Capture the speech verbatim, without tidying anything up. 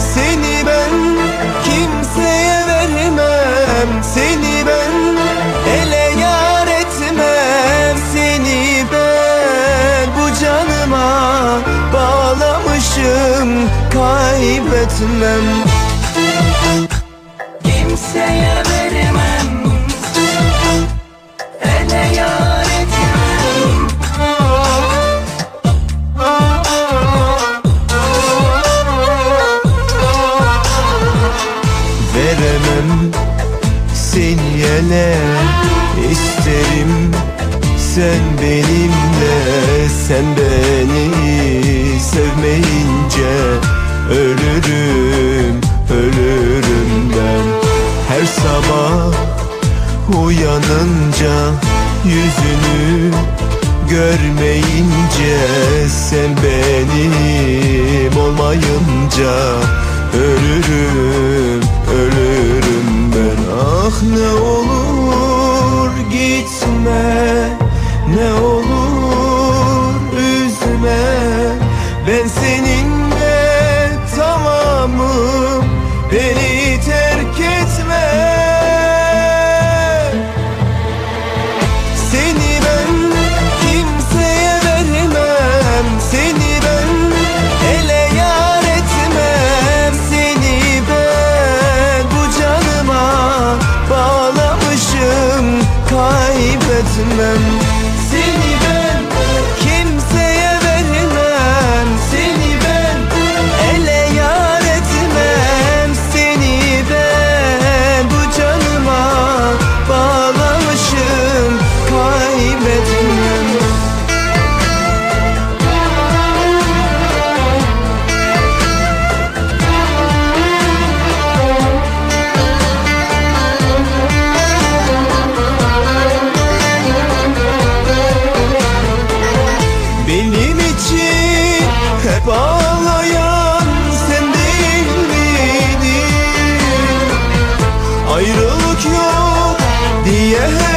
Seni ben kimseye vermem, seni ben ele yar etmem. Seni ben bu canıma bağlamışım, kaybetmem. Kimseye veremem, ele yar etmem. Veremem seni ele, isterim sen benimle. Sen beni sevmeyince ölürüm, ölürüm ben. Her sabah uyanınca yüzünü görmeyince, sen benim olmayınca ölürüm, ölürüm ben. Ah ne olur gitme, ne olur üzme. Ben seninle tamamım, beni terk etme. Seni ben kimseye vermem, seni ben ele yar etmem. Seni ben bu canıma bağlamışım, kaybetmem. Seni ben kimseye vermem, seni ben ele yar etmem. Seni ben bu canıma bağlamışım, kaybetmem. Benim için hep ağlayan sen değil miydin? Ayrılık yok diye